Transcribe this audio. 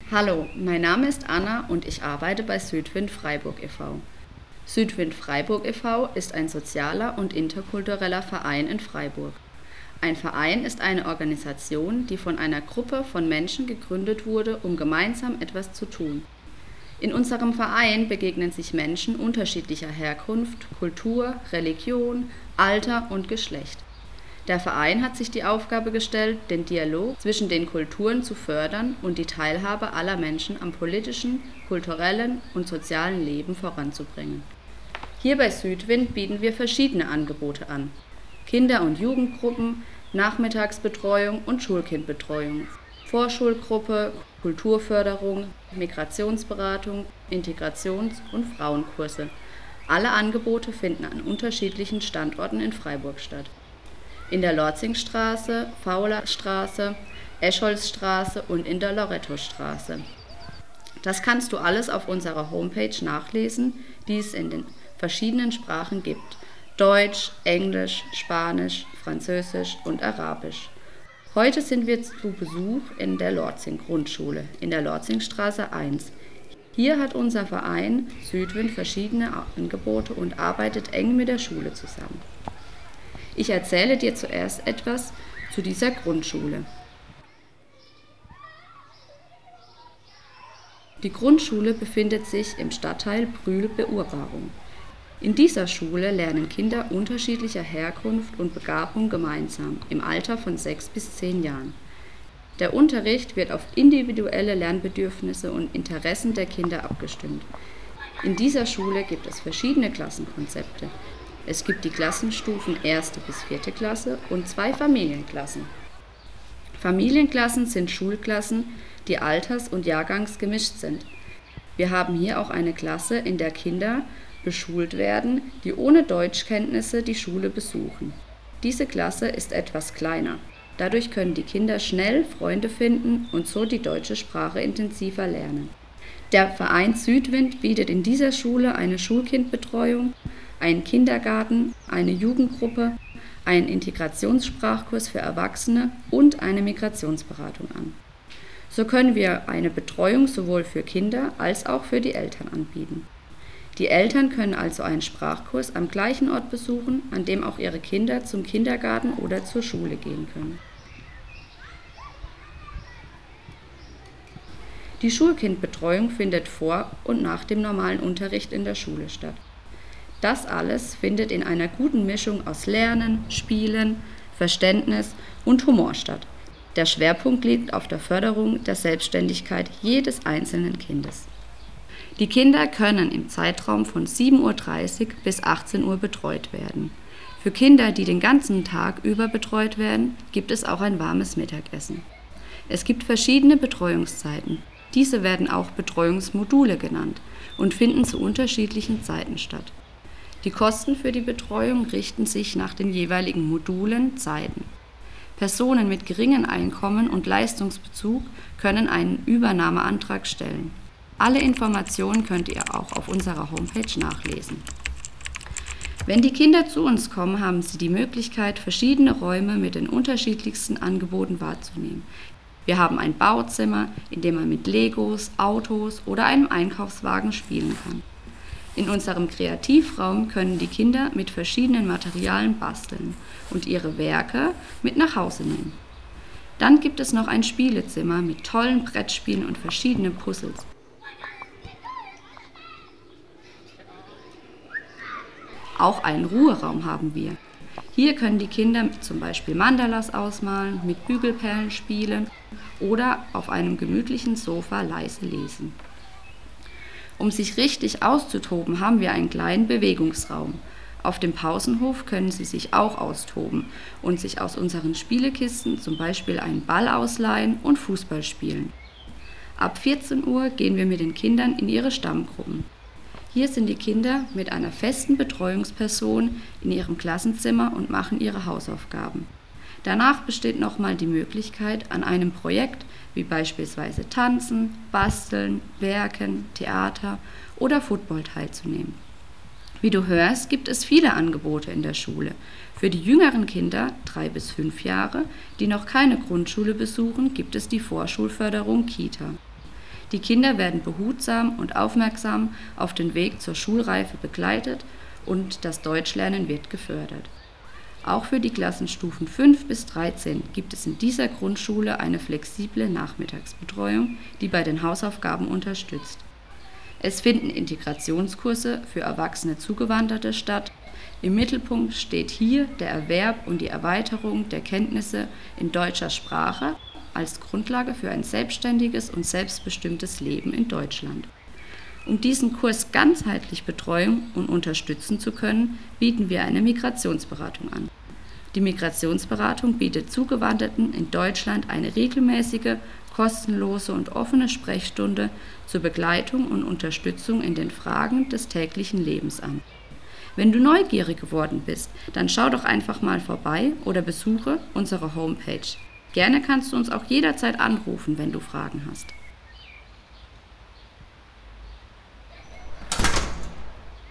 Hallo, mein Name ist Anna und ich arbeite bei Südwind Freiburg e.V. Südwind Freiburg e.V. ist ein sozialer und interkultureller Verein in Freiburg. Ein Verein ist eine Organisation, die von einer Gruppe von Menschen gegründet wurde, um gemeinsam etwas zu tun. In unserem Verein begegnen sich Menschen unterschiedlicher Herkunft, Kultur, Religion, Alter und Geschlecht. Der Verein hat sich die Aufgabe gestellt, den Dialog zwischen den Kulturen zu fördern und die Teilhabe aller Menschen am politischen, kulturellen und sozialen Leben voranzubringen. Hier bei Südwind bieten wir verschiedene Angebote an: Kinder- und Jugendgruppen, Nachmittagsbetreuung und Schulkindbetreuung, Vorschulgruppe, Kulturförderung, Migrationsberatung, Integrations- und Frauenkurse. Alle Angebote finden an unterschiedlichen Standorten in Freiburg statt: in der Lorzingstraße, Faulerstraße, Escholzstraße und in der Lorettostraße. Das kannst du alles auf unserer Homepage nachlesen, die es in den verschiedenen Sprachen gibt: Deutsch, Englisch, Spanisch, Französisch und Arabisch. Heute sind wir zu Besuch in der Lorzing-Grundschule, in der Lorzingstraße 1. Hier hat unser Verein Südwind verschiedene Angebote und arbeitet eng mit der Schule zusammen. Ich erzähle dir zuerst etwas zu dieser Grundschule. Die Grundschule befindet sich im Stadtteil Brühl-Beurbarung. In dieser Schule lernen Kinder unterschiedlicher Herkunft und Begabung gemeinsam im Alter von 6 bis 10 Jahren. Der Unterricht wird auf individuelle Lernbedürfnisse und Interessen der Kinder abgestimmt. In dieser Schule gibt es verschiedene Klassenkonzepte. Es gibt die Klassenstufen 1. bis 4. Klasse und 2 Familienklassen. Familienklassen sind Schulklassen, die alters- und jahrgangsgemischt sind. Wir haben hier auch eine Klasse, in der Kinder beschult werden, die ohne Deutschkenntnisse die Schule besuchen. Diese Klasse ist etwas kleiner. Dadurch können die Kinder schnell Freunde finden und so die deutsche Sprache intensiver lernen. Der Verein Südwind bietet in dieser Schule eine Schulkindbetreuung, einen Kindergarten, eine Jugendgruppe, einen Integrationssprachkurs für Erwachsene und eine Migrationsberatung an. So können wir eine Betreuung sowohl für Kinder als auch für die Eltern anbieten. Die Eltern können also einen Sprachkurs am gleichen Ort besuchen, an dem auch ihre Kinder zum Kindergarten oder zur Schule gehen können. Die Schulkindbetreuung findet vor und nach dem normalen Unterricht in der Schule statt. Das alles findet in einer guten Mischung aus Lernen, Spielen, Verständnis und Humor statt. Der Schwerpunkt liegt auf der Förderung der Selbstständigkeit jedes einzelnen Kindes. Die Kinder können im Zeitraum von 7:30 Uhr bis 18 Uhr betreut werden. Für Kinder, die den ganzen Tag über betreut werden, gibt es auch ein warmes Mittagessen. Es gibt verschiedene Betreuungszeiten. Diese werden auch Betreuungsmodule genannt und finden zu unterschiedlichen Zeiten statt. Die Kosten für die Betreuung richten sich nach den jeweiligen Modulen, Zeiten. Personen mit geringem Einkommen und Leistungsbezug können einen Übernahmeantrag stellen. Alle Informationen könnt ihr auch auf unserer Homepage nachlesen. Wenn die Kinder zu uns kommen, haben sie die Möglichkeit, verschiedene Räume mit den unterschiedlichsten Angeboten wahrzunehmen. Wir haben ein Bauzimmer, in dem man mit Legos, Autos oder einem Einkaufswagen spielen kann. In unserem Kreativraum können die Kinder mit verschiedenen Materialien basteln und ihre Werke mit nach Hause nehmen. Dann gibt es noch ein Spielezimmer mit tollen Brettspielen und verschiedenen Puzzles. Auch einen Ruheraum haben wir. Hier können die Kinder zum Beispiel Mandalas ausmalen, mit Bügelperlen spielen oder auf einem gemütlichen Sofa leise lesen. Um sich richtig auszutoben, haben wir einen kleinen Bewegungsraum. Auf dem Pausenhof können sie sich auch austoben und sich aus unseren Spielekisten zum Beispiel einen Ball ausleihen und Fußball spielen. Ab 14 Uhr gehen wir mit den Kindern in ihre Stammgruppen. Hier sind die Kinder mit einer festen Betreuungsperson in ihrem Klassenzimmer und machen ihre Hausaufgaben. Danach besteht nochmal die Möglichkeit, an einem Projekt wie beispielsweise Tanzen, Basteln, Werken, Theater oder Football teilzunehmen. Wie du hörst, gibt es viele Angebote in der Schule. Für die jüngeren Kinder, 3 bis 5 Jahre, die noch keine Grundschule besuchen, gibt es die Vorschulförderung Kita. Die Kinder werden behutsam und aufmerksam auf den Weg zur Schulreife begleitet und das Deutschlernen wird gefördert. Auch für die Klassenstufen 5 bis 13 gibt es in dieser Grundschule eine flexible Nachmittagsbetreuung, die bei den Hausaufgaben unterstützt. Es finden Integrationskurse für erwachsene Zugewanderte statt. Im Mittelpunkt steht hier der Erwerb und die Erweiterung der Kenntnisse in deutscher Sprache als Grundlage für ein selbstständiges und selbstbestimmtes Leben in Deutschland. Um diesen Kurs ganzheitlich betreuen und unterstützen zu können, bieten wir eine Migrationsberatung an. Die Migrationsberatung bietet Zugewanderten in Deutschland eine regelmäßige, kostenlose und offene Sprechstunde zur Begleitung und Unterstützung in den Fragen des täglichen Lebens an. Wenn du neugierig geworden bist, dann schau doch einfach mal vorbei oder besuche unsere Homepage. Gerne kannst du uns auch jederzeit anrufen, wenn du Fragen hast.